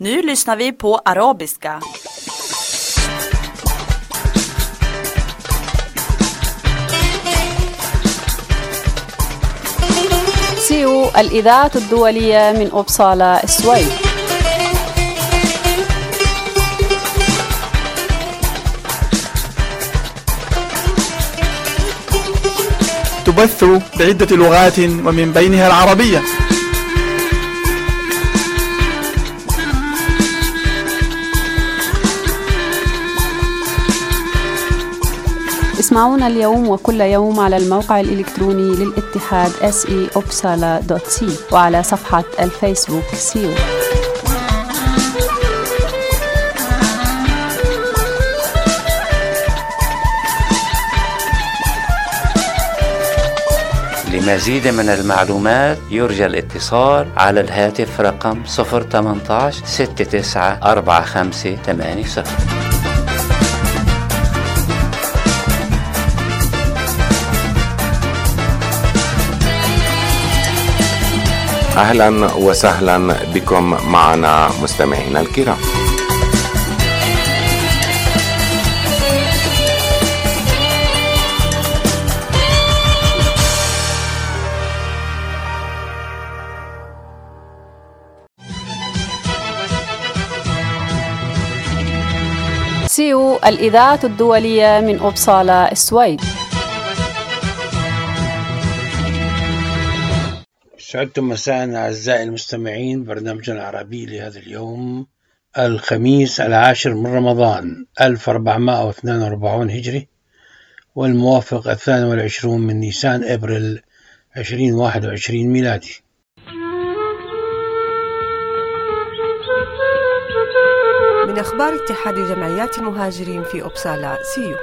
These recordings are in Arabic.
Nu lyssnar vi på arabiska. سيو الإذاعة الدولية من أوبسالا السويد. تبث بعدة لغات ومن بينها العربية. اسمعونا اليوم وكل يوم على الموقع الإلكتروني للاتحاد se.opsala.c وعلى صفحة الفيسبوك سيو. لمزيد من المعلومات يرجى الاتصال على الهاتف رقم 018 694580. أهلا وسهلا بكم معنا مستمعينا الكرام. سيو الإذاعة الدولية من أوبسالا السويد. سعدتم مساء أعزائي المستمعين. برنامجنا العربي لهذا اليوم الخميس 10 من رمضان 1442 هجري، والموافق 22 من نيسان أبريل 2021 ميلادي. من أخبار اتحاد جمعيات المهاجرين في أوبسالا سيو.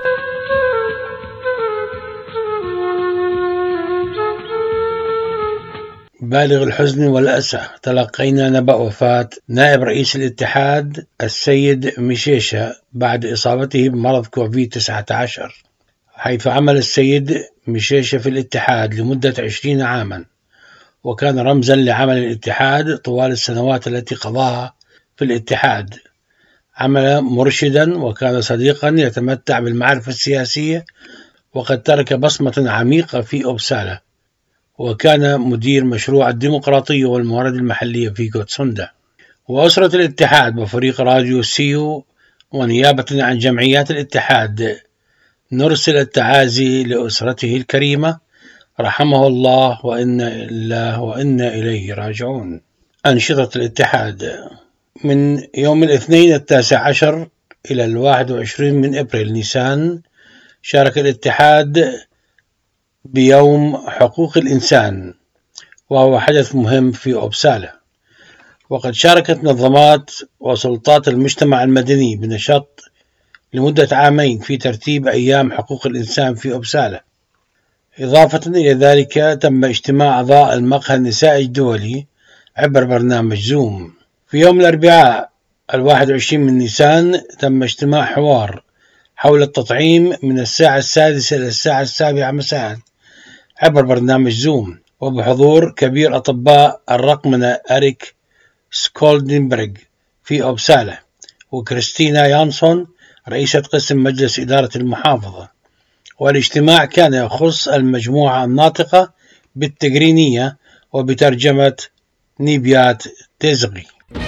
بالغ الحزن والأسى تلقينا نبأ وفاة نائب رئيس الاتحاد السيد ميشيشا بعد إصابته بمرض كوفيد-19، حيث عمل السيد ميشيشا في الاتحاد لمدة 20 عاما، وكان رمزا لعمل الاتحاد طوال السنوات التي قضاها في الاتحاد. عمل مرشدا وكان صديقا يتمتع بالمعرفة السياسية، وقد ترك بصمة عميقة في أوبسالا، وكان مدير مشروع الديمقراطية والموارد المحلية في غوتسوندا. وأسرة الاتحاد وفريق راديو سيو ونيابة عن جمعيات الاتحاد نرسل التعازي لأسرته الكريمة، رحمه الله وإنا إليه راجعون. أنشطة الاتحاد: من يوم الاثنين 19 إلى 21 من أبريل نيسان، شارك الاتحاد بيوم حقوق الإنسان، وهو حدث مهم في أوبسالا، وقد شاركت منظمات وسلطات المجتمع المدني بنشاط لمدة عامين في ترتيب أيام حقوق الإنسان في أوبسالا. إضافة إلى ذلك تم اجتماع أعضاء المقهى النسائي الدولي عبر برنامج زوم. في يوم الأربعاء 21 من نيسان تم اجتماع حوار حول التطعيم من الساعة 6 إلى الساعة 7 مساء عبر برنامج زوم، وبحضور كبير أطباء الرقمنة أريك سكولدنبرغ في أوبسالا، وكريستينا يانسون رئيسة قسم مجلس إدارة المحافظة. والاجتماع كان يخص المجموعة الناطقة بالتجرينية وبترجمة نيبيات تزغي.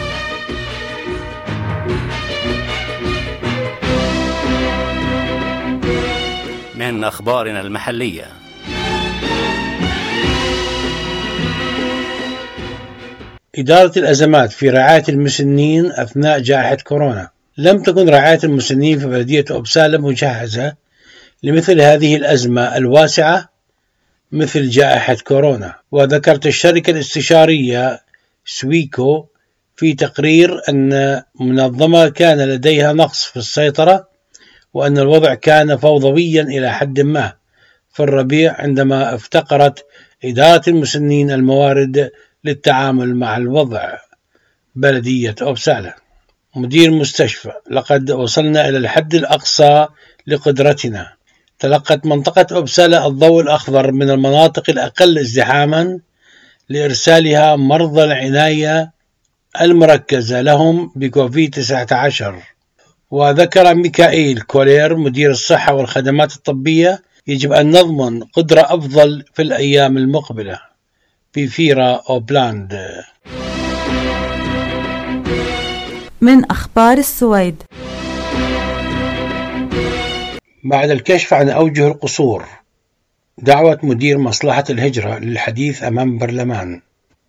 من أخبارنا المحلية: إدارة الأزمات في رعاية المسنين أثناء جائحة كورونا. لم تكن رعاية المسنين في بلدية أوبسالا مجهزة لمثل هذه الأزمة الواسعة مثل جائحة كورونا. وذكرت الشركة الاستشارية سويكو في تقرير أن منظمة كان لديها نقص في السيطرة، وأن الوضع كان فوضويا إلى حد ما في الربيع، عندما افتقرت إدارة المسنين الموارد للتعامل مع الوضع. بلدية أوبسالا. مدير مستشفى: لقد وصلنا إلى الحد الأقصى لقدرتنا. تلقت منطقة أوبسالا الضوء الأخضر من المناطق الأقل ازدحاما لإرسالها مرضى العناية المركزة لهم بكوفيد-19. وذكر ميكائيل كولير مدير الصحة والخدمات الطبية: يجب أن نضمن قدرة أفضل في الأيام المقبلة في فيرا أوبلاند. من أخبار السويد. بعد الكشف عن أوجه القصور، دعوة مدير مصلحة الهجرة للحديث أمام البرلمان.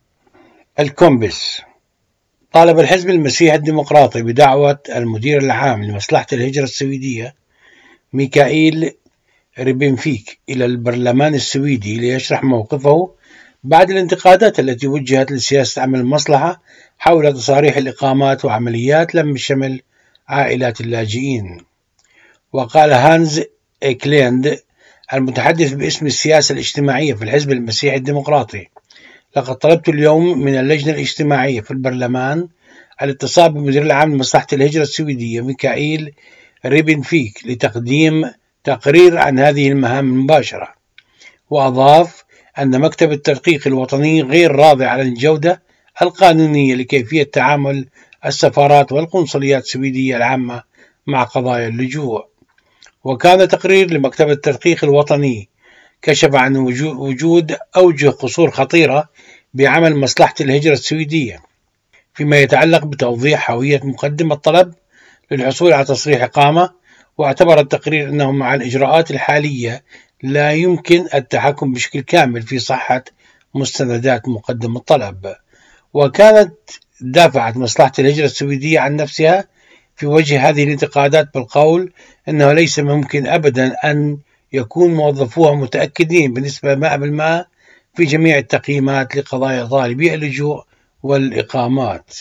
الكومبس: طالب الحزب المسيحي الديمقراطي بدعوة المدير العام لمصلحة الهجرة السويدية ميكائيل ريبنفيك إلى البرلمان السويدي ليشرح موقفه بعد الانتقادات التي وجهت لسياسة عمل المصلحة حول تصاريح الإقامات وعمليات لم شمل عائلات اللاجئين. وقال هانز إيكليند المتحدث باسم السياسة الاجتماعية في الحزب المسيحي الديمقراطي: لقد طلبت اليوم من اللجنة الاجتماعية في البرلمان الاتصال بمدير العام لمصلحة الهجرة السويدية ميكائيل ريبنفيك لتقديم تقرير عن هذه المهام المباشرة. وأضاف أن مكتب التدقيق الوطني غير راضي عن الجودة القانونية لكيفية تعامل السفارات والقنصليات السويدية العامة مع قضايا اللجوء. وكان تقرير لمكتب التدقيق الوطني كشف عن وجود أوجه قصور خطيرة بعمل مصلحة الهجرة السويدية فيما يتعلق بتوضيح هوية مقدم الطلب للحصول على تصريح إقامة. واعتبر التقرير أنه مع الإجراءات الحالية لا يمكن التحكم بشكل كامل في صحة مستندات مقدم الطلب. وكانت دافعت مصلحة الهجرة السويدية عن نفسها في وجه هذه الانتقادات بالقول أنه ليس ممكن أبدا أن يكون موظفوها متأكدين بنسبة 100% في جميع التقييمات لقضايا طالبي اللجوء والإقامات.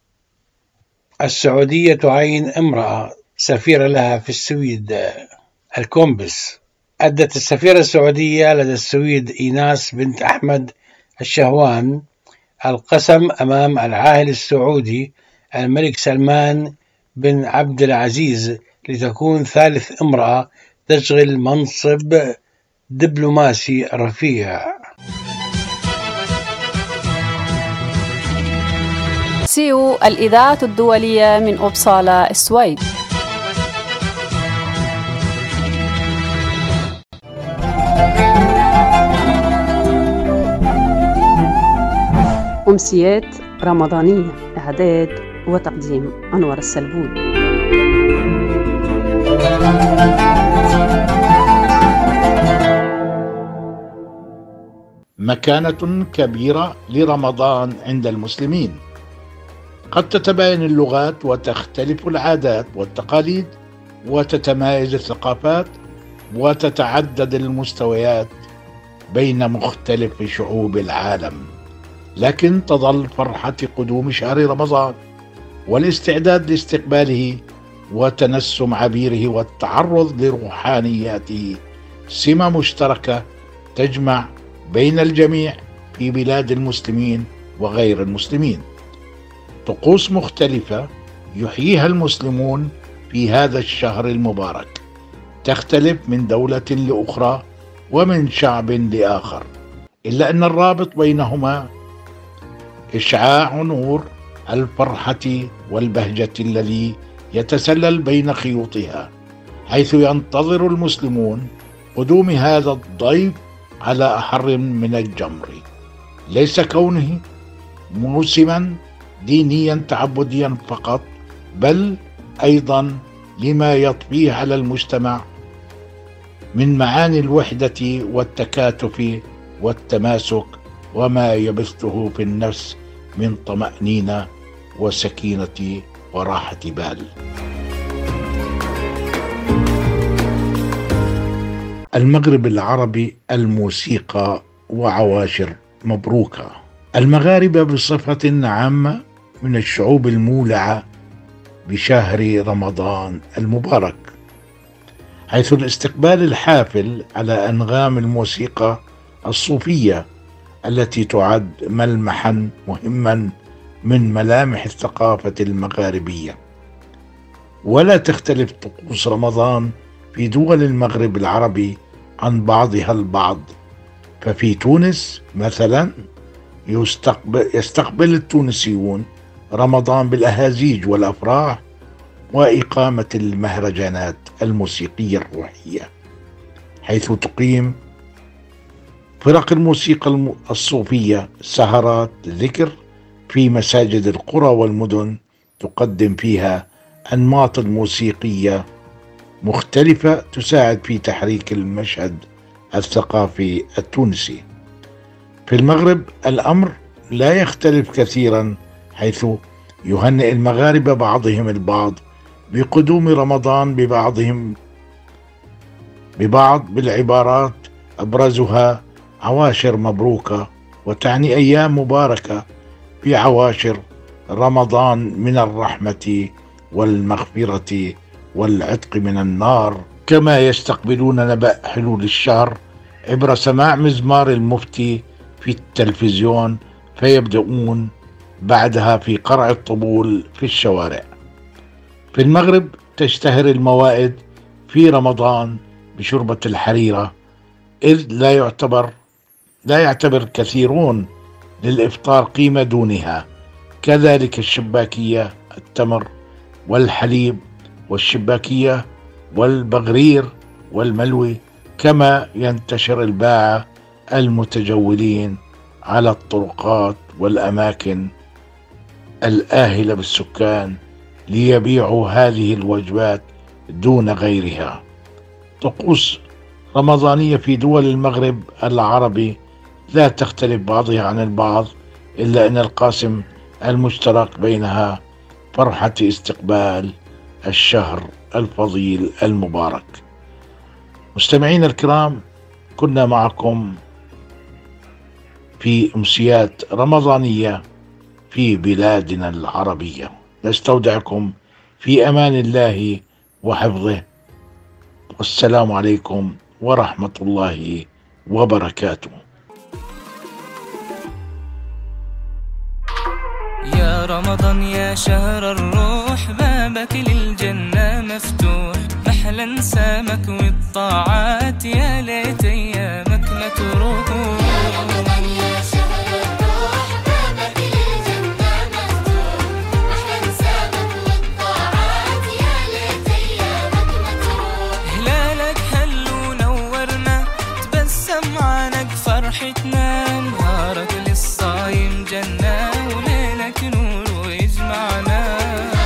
السعودية تعين امرأة سفيرة لها في السويد. الكومبس: أدت السفيرة السعودية لدى السويد إيناس بنت أحمد الشهوان القسم أمام العاهل السعودي الملك سلمان بن عبد العزيز لتكون ثالث امرأة تشغل منصب دبلوماسي رفيع. سيو الإذاعة الدولية من أوبسالا السويد. أمسيات رمضانية، إعداد وتقديم أنور السلبون. مكانة كبيرة لرمضان عند المسلمين. قد تتباين اللغات وتختلف العادات والتقاليد وتتمايز الثقافات وتتعدد المستويات بين مختلف شعوب العالم، لكن تظل فرحة قدوم شهر رمضان والاستعداد لاستقباله وتنسم عبيره والتعرض لروحانياته سمة مشتركة تجمع بين الجميع في بلاد المسلمين وغير المسلمين. طقوس مختلفة يحييها المسلمون في هذا الشهر المبارك تختلف من دولة لأخرى ومن شعب لآخر، إلا أن الرابط بينهما إشعاع نور الفرحة والبهجة الذي يتسلل بين خيوطها، حيث ينتظر المسلمون قدوم هذا الضيف على أحر من الجمر، ليس كونه موسما دينيا تعبديا فقط، بل أيضا لما يطفيه على المجتمع من معاني الوحدة والتكاتف والتماسك، وما يبثه في النفس من طمأنينة وسكينة وراحة بال. المغرب العربي، الموسيقى وعواشر مبروكة. المغاربة بصفة عامة من الشعوب المولعة بشهر رمضان المبارك، حيث الاستقبال الحافل على أنغام الموسيقى الصوفية التي تعد ملمحا مهما من ملامح الثقافة المغاربية. ولا تختلف طقوس رمضان في دول المغرب العربي عن بعضها البعض، ففي تونس مثلا يستقبل التونسيون رمضان بالأهازيج والأفراح وإقامة المهرجانات الموسيقية الروحية، حيث تقيم فرق الموسيقى الصوفية سهرات ذكر في مساجد القرى والمدن، تقدم فيها أنماط موسيقية مختلفة تساعد في تحريك المشهد الثقافي التونسي. في المغرب الأمر لا يختلف كثيرا، حيث يهنئ المغاربة بعضهم البعض بقدوم رمضان ببعض بالعبارات أبرزها عواشر مبروكة، وتعني أيام مباركة في عواشر رمضان من الرحمة والمغفرة والعتق من النار. كما يستقبلون نبأ حلول الشهر عبر سماع مزمار المفتي في التلفزيون، فيبدأون بعدها في قرع الطبول في الشوارع. في المغرب تشتهر الموائد في رمضان بشوربة الحريرة، إذ لا يعتبر كثيرون للإفطار قيمة دونها. كذلك الشباكية، التمر والحليب والشباكية والبغرير والملوي، كما ينتشر الباعة المتجولين على الطرقات والأماكن الآهلة بالسكان ليبيعوا هذه الوجبات دون غيرها. طقوس رمضانية في دول المغرب العربي لا تختلف بعضها عن البعض، إلا أن القاسم المشترك بينها فرحة استقبال الشهر الفضيل المبارك. مستمعين الكرام، كنا معكم في أمسيات رمضانية في بلادنا العربية، نستودعكم في أمان الله وحفظه، والسلام عليكم ورحمة الله وبركاته. يا رمضان يا شهر الروح، بابك للجنة مفتوح، محلا سامك والطاعات، يا ليت أيامك ما تروح. فرحتنا نهارك للصايم جنة، وليلك نور ويجمعنا،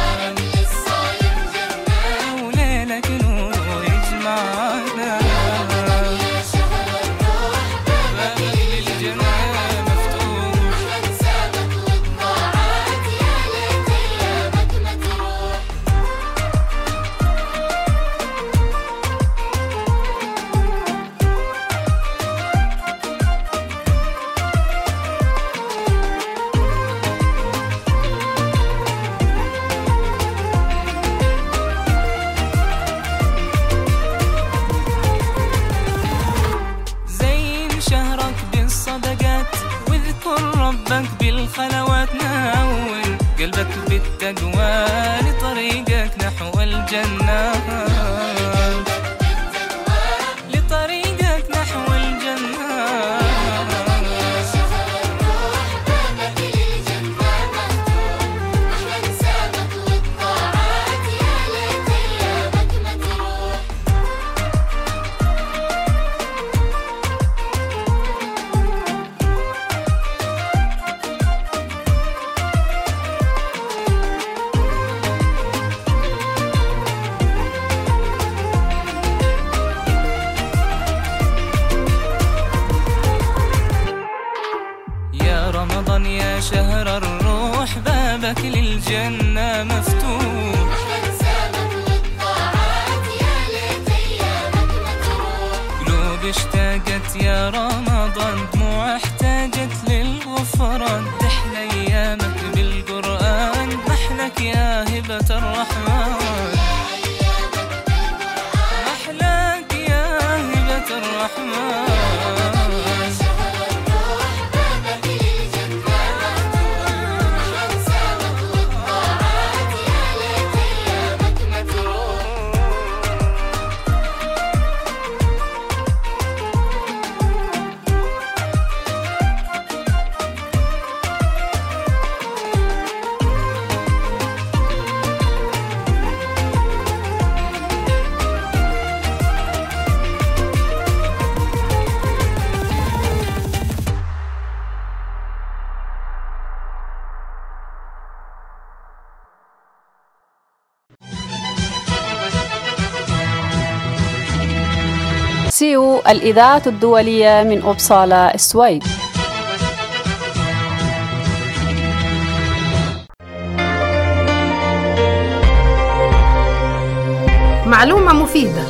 وليلك نور ويجمعنا. يا شهر الروح بابك للجنة مفتوح، حسابك والطاعات، يا ليت أيامك ما تروح. ربك بالخلوات، نور قلبك بالتقوى لطريقك نحو الجنة، لطريقك نحو الجنة. يا شهر الروح بابك للجنة مفتوح، أحلى حسابك والطاعات، يا ليت أيامك ما تروح. رمضان يا شهر الروح، بابك للجنة مفتوح، حسابك والطاعات، يا ليت أيامك ما تروح. قلوب اشتاقت يا رمضان، دموع احتاجت للغفران، تحلى أيامك بالقرآن، محلك يا هبة الرحمن، محلك يا هبة الرحمن. سيو الإذاعة الدولية من أوبسالا السويد. معلومة مفيدة.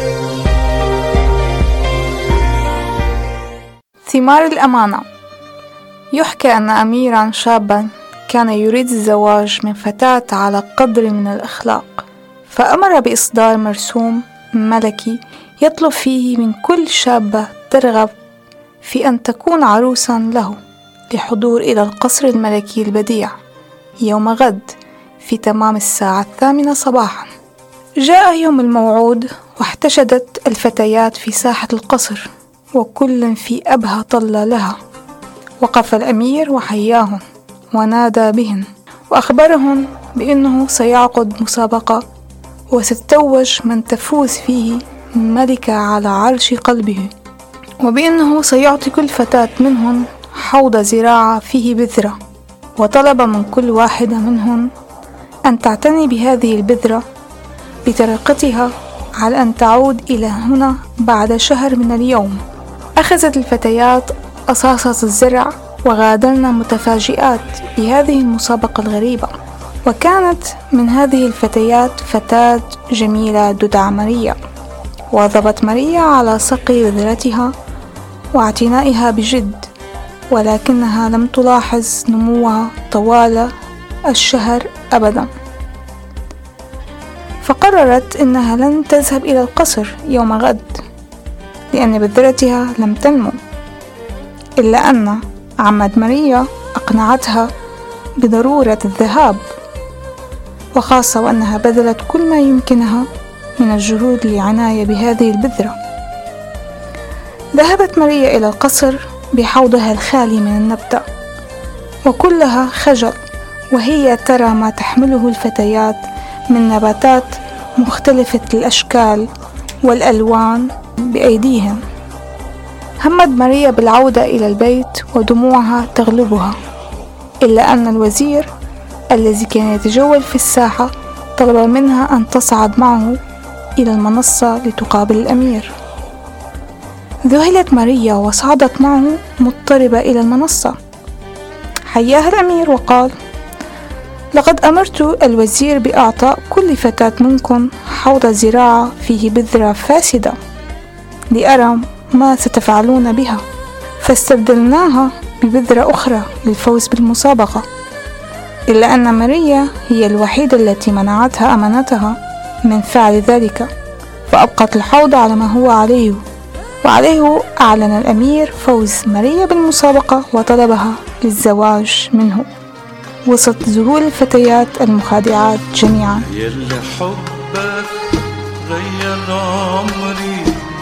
ثمار الأمانة. يحكى أن أميراً شاباً كان يريد الزواج من فتاة على قدر من الأخلاق، فأمر بإصدار مرسوم ملكي يطلب فيه من كل شابة ترغب في أن تكون عروساً له لحضور إلى القصر الملكي البديع يوم غد في تمام الساعة 8 صباحاً. جاء يوم الموعود، واحتشدت الفتيات في ساحة القصر وكل في أبهى طلة لها. وقف الأمير وحياهن ونادى بهن وأخبرهن بأنه سيعقد مسابقة وستتوج من تفوز فيه ملكة على عرش قلبه، وبأنه سيعطي كل فتاة منهن حوض زراعة فيه بذرة، وطلب من كل واحدة منهن أن تعتني بهذه البذرة بطريقتها على أن تعود إلى هنا بعد شهر من اليوم. أخذت الفتيات أصاصة الزرع وغادرن متفاجئات بهذه المسابقة الغريبة. وكانت من هذه الفتيات فتاة جميلة تدعى ماريا، واظبت ماريا على سقي بذرتها واعتنائها بجد، ولكنها لم تلاحظ نموها طوال الشهر أبدا. فقررت أنها لن تذهب إلى القصر يوم غد لأن بذرتها لم تنمو، إلا أن عمد ماريا أقنعتها بضرورة الذهاب، وخاصة وأنها بذلت كل ما يمكنها من الجهود للعناية بهذه البذرة. ذهبت ماريا إلى القصر بحوضها الخالي من النبتة وكلها خجل، وهي ترى ما تحمله الفتيات من نباتات مختلفة الأشكال والألوان بأيديهم. همت ماريا بالعودة إلى البيت ودموعها تغلبها، إلا أن الوزير الذي كان يتجول في الساحة طلب منها أن تصعد معه إلى المنصة لتقابل الأمير. ذهلت ماريا وصعدت معه مضطربة إلى المنصة. حياها الأمير وقال: لقد أمرت الوزير بإعطاء كل فتاة منكم حوض زراعة فيه بذرة فاسدة لأرى ما ستفعلون بها، فاستبدلناها ببذرة أخرى للفوز بالمسابقة، إلا أن ماريا هي الوحيدة التي منعتها أمانتها من فعل ذلك، فأبقت الحوض على ما هو عليه. وعليه أعلن الأمير فوز ماريا بالمسابقة وطلبها للزواج منه وسط ذهول الفتيات المخادعات جميعا. يلي حبك غير عمري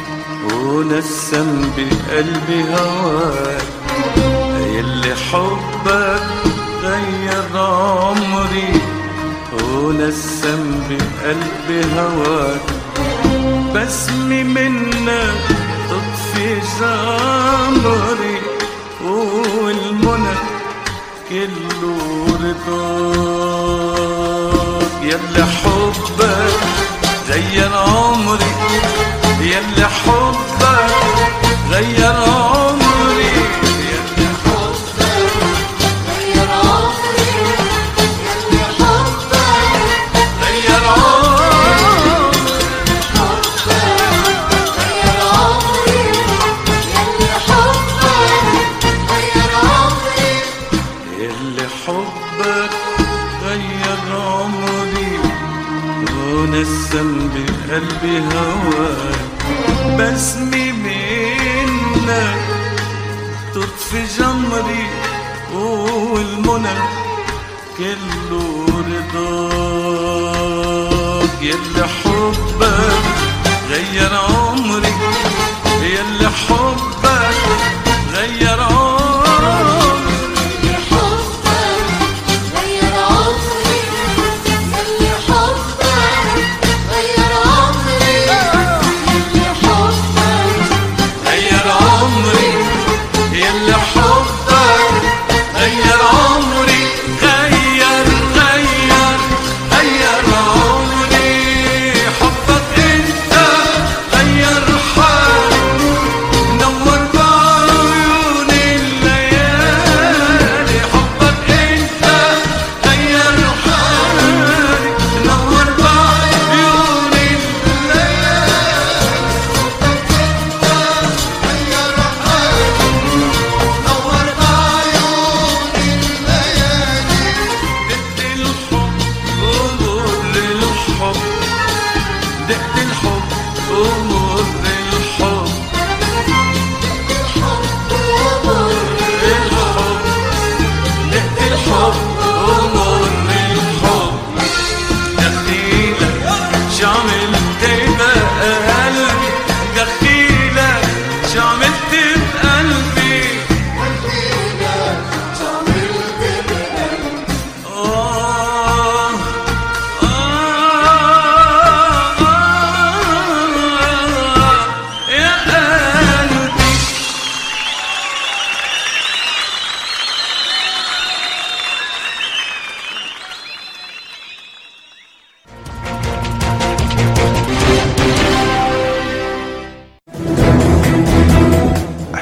ونسم بقلبي هواك، يلي حبك غير عمري ونسم بقلبي هواك، بسمي منك تطفي جمري والمنى كله رضاك. يلي حبك غير عمري، يلي حبك غير عمري، يلي حبك غير عمري، يلي حبك غير عمري، حبك غير عمري، يلي حبك غير عمري، يلي حبك غير عمري ونسم بقلبي هواك، بسمي منك تطفي جمري والمنى كله رضاك. يلي حبك غير عمري، يلي حبك غير عمري، حبك انت غير حالي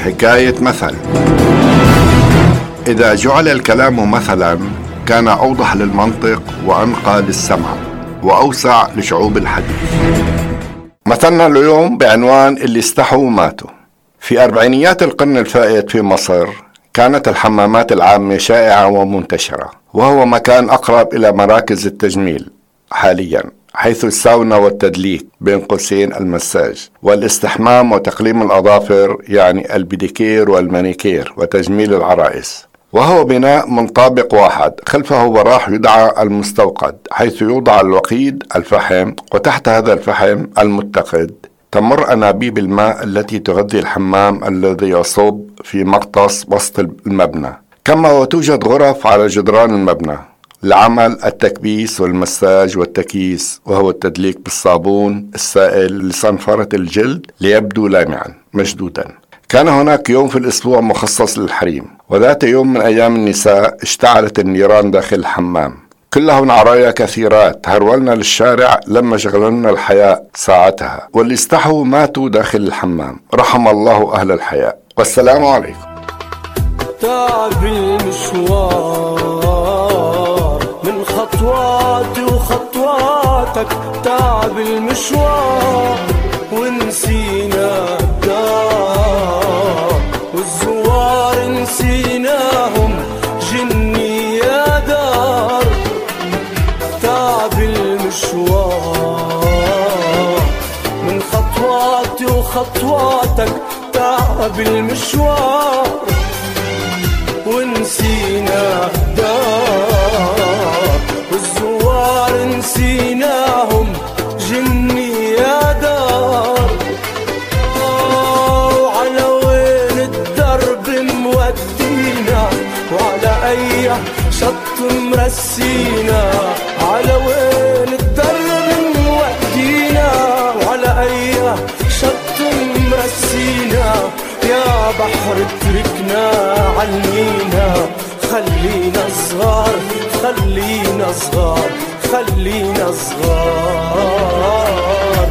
حكاية مثل. إذا جعل الكلام مثلا كان أوضح للمنطق وأنقى للسمع وأوسع لشعوب الحديث. مثلنا اليوم بعنوان اللي استحوا وماتوا. في أربعينيات القرن الفائت في مصر كانت الحمامات العامة شائعة ومنتشرة، وهو مكان أقرب إلى مراكز التجميل حاليا، حيث الساونا والتدليك بين قوسين المساج والاستحمام وتقليم الأظافر، يعني البيديكير والمانيكير وتجميل العرائس. وهو بناء من طابق واحد، خلفه براح يدعى المستوقد، حيث يوضع الوقيد الفحم، وتحت هذا الفحم المتقد تمر أنابيب الماء التي تغذي الحمام الذي يصب في مغطس وسط المبنى. كما وتوجد غرف على جدران المبنى لعمل التكبيس والمساج والتكييس، وهو التدليك بالصابون السائل لصنفرة الجلد ليبدو لامعا مشدودا. كان هناك يوم في الأسبوع مخصص للحريم، وذات يوم من أيام النساء اشتعلت النيران داخل الحمام. كلهن عرايا كثيرات هرولنا للشارع لما شغلنا الحياء ساعتها، واللي استحوا ماتوا داخل الحمام. رحم الله أهل الحياء، والسلام عليكم. تعب المشوار من خطواتي وخطواتك، تعب المشوار ونسينا الدار، والزوار نسيناهم جني يا دار. تعب المشوار من خطواتي وخطواتك، تعب المشوار ونسينا الدار، والزوار نسيناهم جني يا دار. وعلى وين الدرب مودينا، وعلى أي شط مرسينا، على وين الدرب مودينا، وعلى أي شط مرسينا. يا بحر اتركنا علمينا، خلينا صغار خلينا صغار خلينا صغار.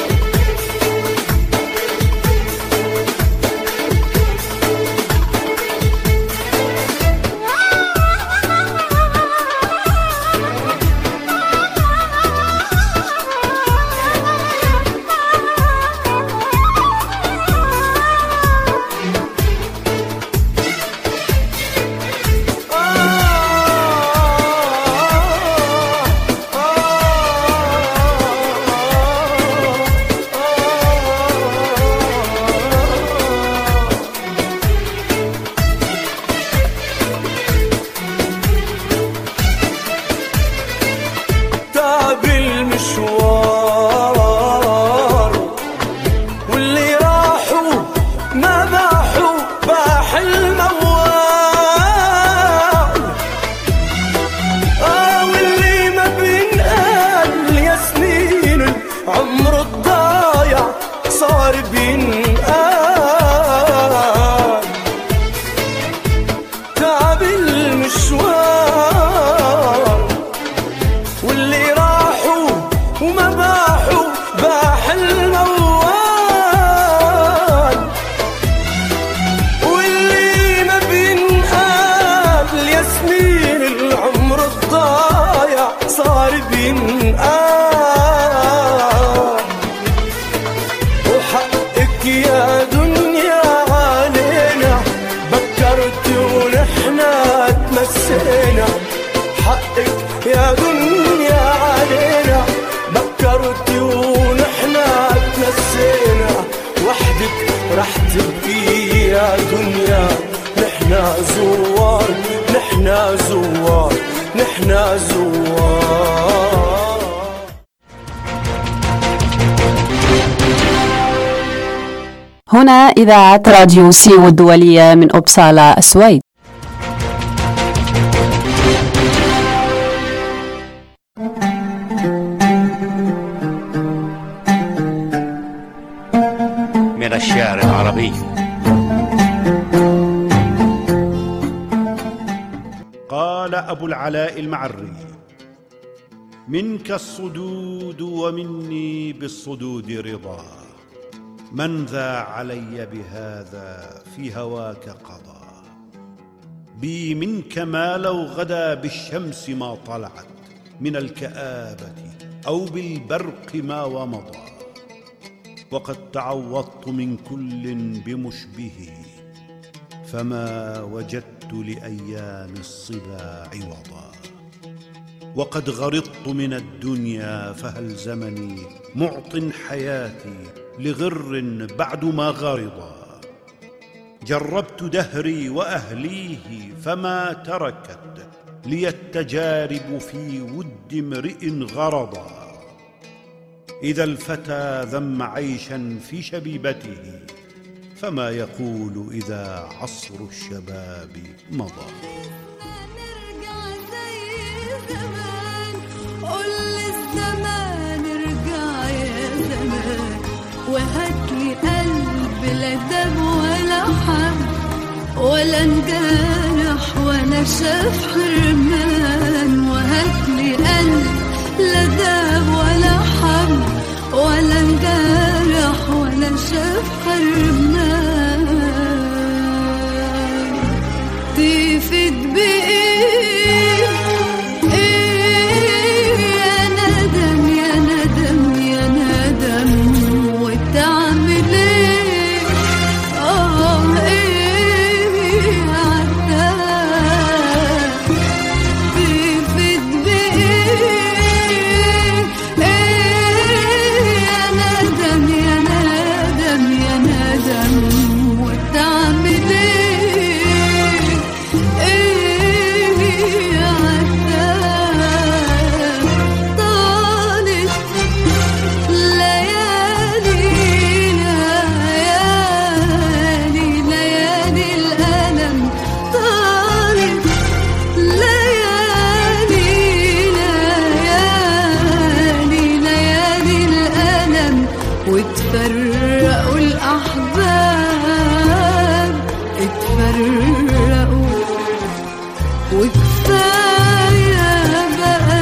وحقك يا دنيا علينا، بكرت ونحنا تمسينا. حقك يا دنيا علينا، بكرت ونحنا تمسينا. وحدك رح تبكي يا دنيا، نحنا زوار نحنا زوار نحنا زوار. هنا إذاعة راديو سيو الدولية من أوبسالا السويد. من الشعر العربي. قال أبو العلاء المعري: منك الصدود ومني بالصدود رضا. من ذا علي بهذا في هواك قضى، بي منك ما لو غدا بالشمس ما طلعت، من الكآبة أو بالبرق ما ومضى. وقد تعوضت من كل بمشبه، فما وجدت لأيام الصبا عوضا. وقد غرضت من الدنيا، فهل زمني معط حياتي لغر بعد ما غرضا. جربت دهري وأهليه، فما تركت لي التجارب في ود امرئ غرضا. إذا الفتى ذم عيشا في شبيبته، فما يقول إذا عصر الشباب مضى. قل للزمان ارجع يا زمان، وهاتلي قلب لا دم ولا حب، ولا انجرح ولا شاف حرمان. وهاتلي قلب لا دم ولا حب، ولا انجرح ولا شاف حرمان. تفيد بإيه يا ندم يا ندم يا ندم، وتعمل ايه ايه عذاب. تفيد بايه يا ندم يا ندم يا ندم، وتعمل ايه عذاب. طالت ليالينا ليالي الألم، طالت ليالينا ليالي الألم. وتفرقوا الأحباب، اتفرقوا وكفاية بقى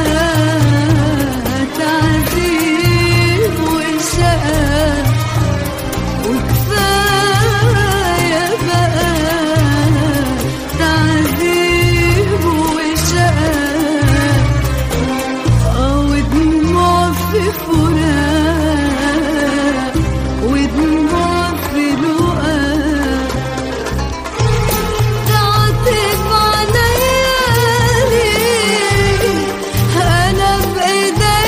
تعذيب وشقاء. وكفاية بقى تعذيب وشقاء. ودموع في فراق، ودموع في لقاء. تعتب عليا ليه، أنا بإيديا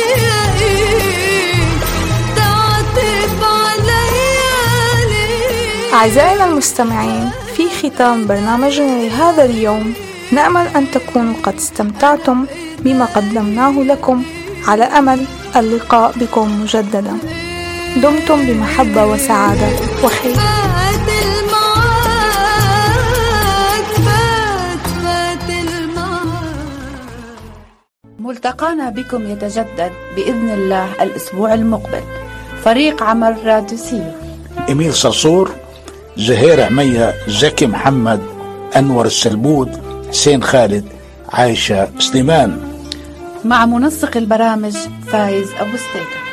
إيه. تعتب عليا ليه. أعزائنا المستمعين، في ختام برنامجنا لهذا اليوم نأمل أن تكونوا قد استمتعتم بما قدمناه لكم، على أمل اللقاء بكم مجددا. دمتم بمحبة وسعادة وخير. ملتقانا بكم يتجدد بإذن الله الأسبوع المقبل. فريق عمل راديو سير: إميل صرصور، زهير عمية، زكي محمد، أنور السلبود، حسين خالد، عايشة سليمان. مع منسق البرامج فايز أبو ستيكة.